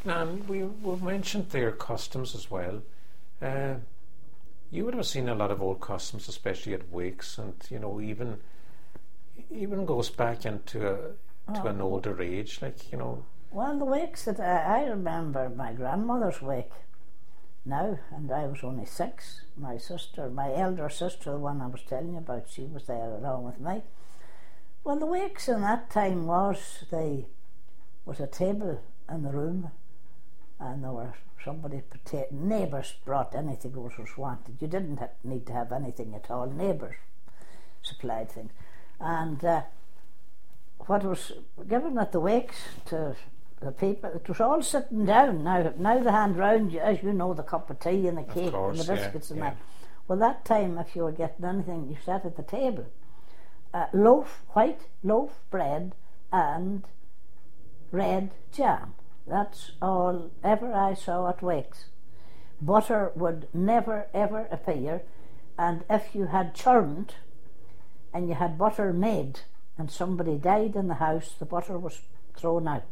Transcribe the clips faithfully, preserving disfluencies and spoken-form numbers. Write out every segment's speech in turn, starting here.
And we, we mentioned their customs as well. Uh, you would have seen a lot of old customs, especially at wakes, and you know even even goes back into a, to oh. an older age, like you know. Well, the wakes that I, I remember, my grandmother's wake now, and I was only six. My sister, my elder sister, the one I was telling you about, she was there along with me. Well, the wakes in that time was they was a table in the room, and there were somebody neighbours brought anything that was wanted. You didn't have, need to have anything at all. Neighbours supplied things, and uh, what was given at the wakes to the people, it was all sitting down. Now, now they hand round you, as you know, the cup of tea and the cake course, and the biscuits yeah, and yeah. that. Well, that time, if you were getting anything, you sat at the table. Uh, loaf, white loaf bread and red jam. That's all ever I saw at wakes. Butter would never ever appear, and if you had churned and you had butter made and somebody died in the house, the butter was thrown out.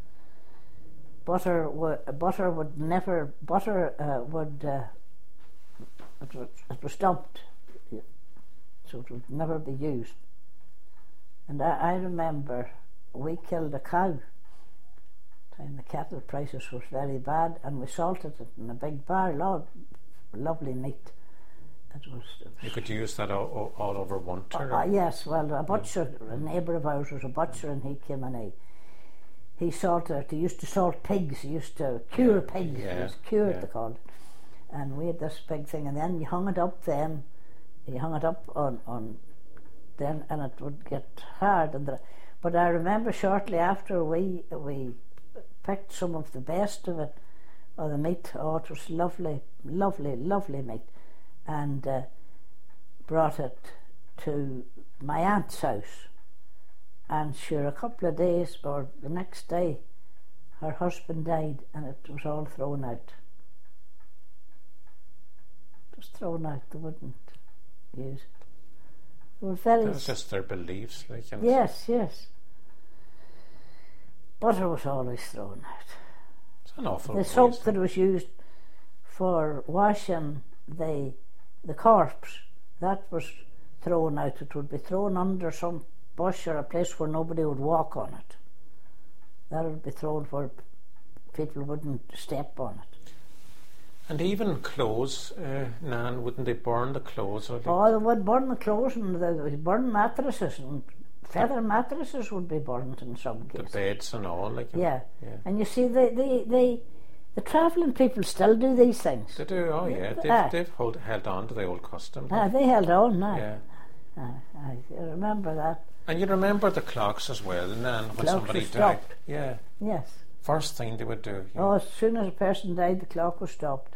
Butter, w- butter would never, butter uh, would, uh, it, was, it was dumped, so it would never be used. And I, I remember we killed a cow. Time the cattle prices was very bad, and we salted it in a big bar. Lo- lovely meat. It was. It was you could use that all, all over winter. uh, uh, yes, well, a butcher, yeah. a neighbour of ours was a butcher, and he came and he he salted. He used to salt pigs. He used to cure yeah. pigs. Yeah. It was cured, yeah. they called it. And we had this big thing, and then you hung it up. Then you hung it up on on. Then and it would get hard. And the, but I remember shortly after we we. picked some of the best of it, or the meat. Oh, it was lovely, lovely, lovely meat, and uh, brought it to my aunt's house. And sure, a couple of days or the next day, her husband died, and it was all thrown out. It was thrown out. They wouldn't use it. They were very. That's just their beliefs, like. And yes, yes. Butter was always thrown out. It's an awful. The soap that was used for washing the the corpse, that was thrown out. It would be thrown under some bush or a place where nobody would walk on it. That would be thrown where people wouldn't step on it. And even clothes, uh, Nan, wouldn't they burn the clothes? Or oh, they would burn the clothes, and they would burn mattresses, and feather mattresses would be burnt in some cases. The beds and all, like. Yeah, yeah. And you see, the the the, the travelling people still do these things. They do. Oh yeah, they've, ah. they've hold, held on to the old custom. Ah, they held on now. Yeah. Ah, I remember that. And you remember the clocks as well, Nan, when clocks somebody died. Stopped. Yeah. Yes. First thing they would do. Oh, as soon as a person died, the clock was stopped.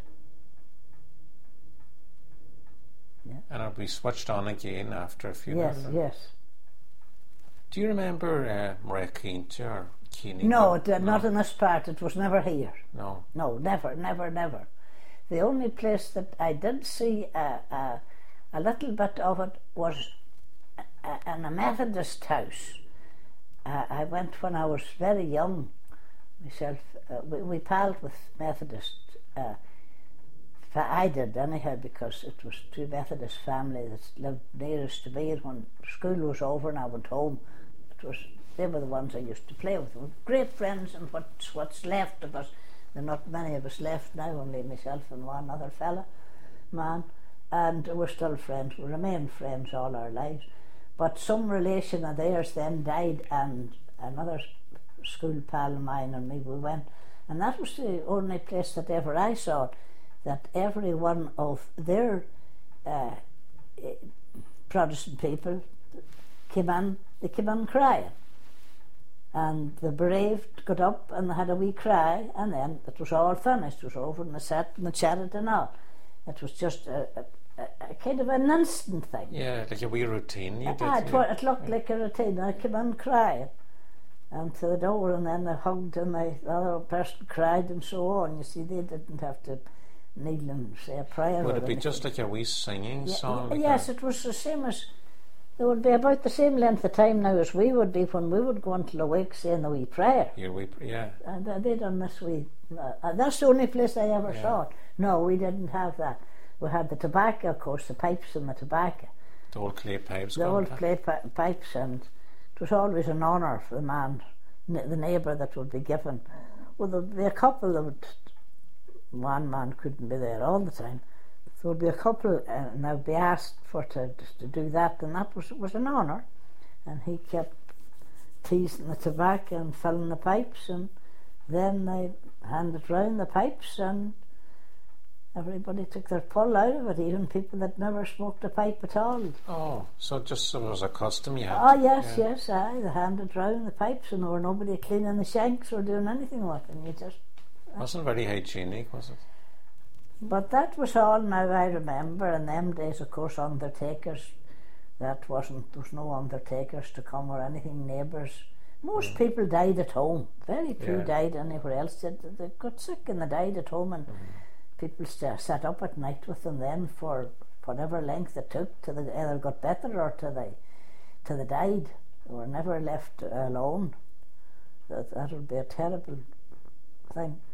Yeah. And it would be switched on again after a few Yes, minutes. yes. Do you remember uh, Maria Keynte or Keeney? No, it, uh, no, not in this part. It was never here. No. No, never, never, never. The only place that I did see a, a, a little bit of it was a, a, in a Methodist house. Uh, I went when I was very young myself. Uh, we, we palled with Methodist. Uh, I did anyhow, because it was two Methodist family that lived nearest to me, and when school was over and I went home, it was they were the ones I used to play with. We were great friends, and what's what's left of us, there are not many of us left now, only myself and one other fella, man, and we're still friends. We remain friends all our lives. But some relation of theirs then died, and another school pal of mine and me, we went, and that was the only place that ever I saw it, that every one of their uh, Protestant people came in, they came in crying. And the bereaved got up and they had a wee cry, and then it was all finished. It was over, and they sat and they chatted and all. It was just a, a, a kind of an instant thing. Yeah, like a wee routine you did. Ah, it, yeah. it looked like a routine. I came in crying and to the door, and then they hugged, and they, the other person cried, and so on. You see, they didn't have to kneel and say a prayer. Would or it be anything. just like a wee singing yeah, song? y- like yes, that? it was the same as They would be about the same length of time now as we would be when we would go into the wake saying the wee prayer. Yeah, we, yeah. And uh, they done this wee. Uh, that's the only place I ever Yeah. saw it. No, we didn't have that. We had the tobacco, of course, the pipes and the tobacco. The old clay pipes. The old that. clay pi- pipes, and it was always an honour for the man, n- the neighbour that would be given. Well, there would be a couple that would. One man couldn't be there all the time. There would be a couple, uh, and I'd be asked for to to do that, and that was was an honour. And he kept teasing the tobacco and filling the pipes, and then they handed round the pipes, and everybody took their pull out of it, even people that never smoked a pipe at all. Oh, so just so it was a custom you had. Oh to- yes, yeah. yes, aye, they handed round the pipes, and there were nobody cleaning the shanks or doing anything with them. You just. Wasn't very hygienic, was it? But that was all now I remember. In them days, of course, undertakers, that wasn't, there was no undertakers to come or anything, neighbours. Most Mm. people died at home. Very few Yeah. died anywhere else. They, they got sick and they died at home, and Mm. people st- sat up at night with them then for whatever length it took till they either got better or till they, till they died. They were never left alone. That, that would be a terrible thing.